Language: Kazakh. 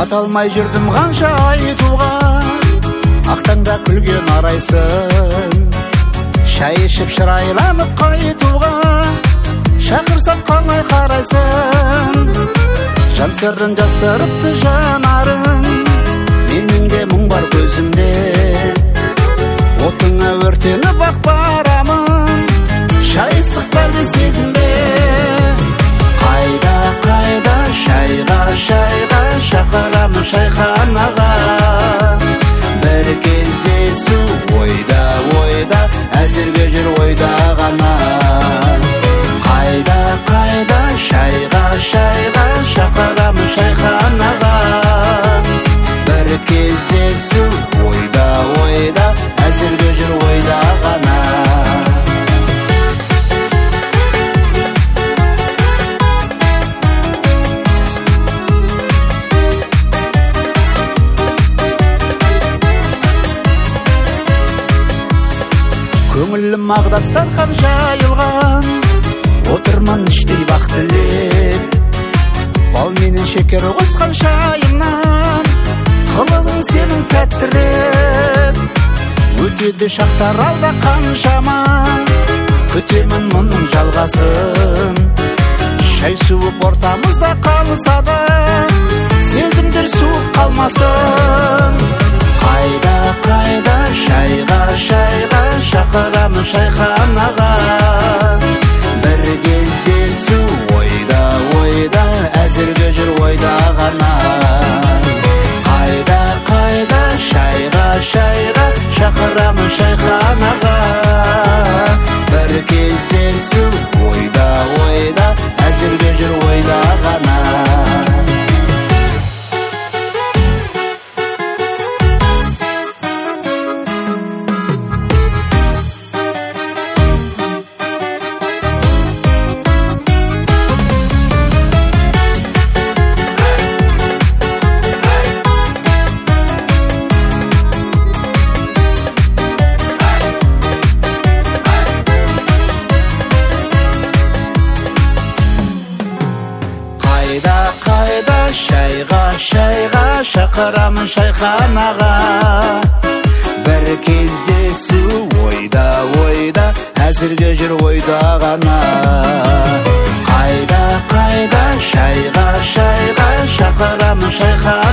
бата алмай жүрдім қанша айтуға, ақтаңда күлген арайсың, шай ішіп шырайланып қайтуға, шақырсам қалмай қарайсың. Жан сырын жасырыпты жанарың, менің де мұң бар көзімде, отыңа өртеніп ақ барамын, шайыстық бәрді сезімбе. Қайда қайда шайға шайға шақырамын шайханаға, бір кездесу ойда ойда, әзірге жүр ойда ғана. Қайда қайда шайға шайға шақырамын шайханаға, бір кездесу ойда ойда, әзірге жүр ойда ғана. Көңілім ағдастархан жайылған, отырман іштей бақ тілеп, бал менен шекер қосқан шайымнан, қылығың сенің тәттірек. Өтеді шақтар алда қаншама, күтемін мұның жалғасын. Шай суып ортамызда қалса да, сезімдер суып қалмасын. Қайда қайда шайға шайға шақырамын шайханаға, бір кездесу ойда ойда, әзірге жүр ойда ғана. Қайда қайда шайға шайға шақырамын шайханаға, бір кездесу ойда ойда, әзірге жүр ойда ғана. Шайға шайға шақырамын шайханаға, бір кездесу ойда ойда, әзірге жүр ойда ғана. Қайда қайда шайға шайға шақырамын шайханаға,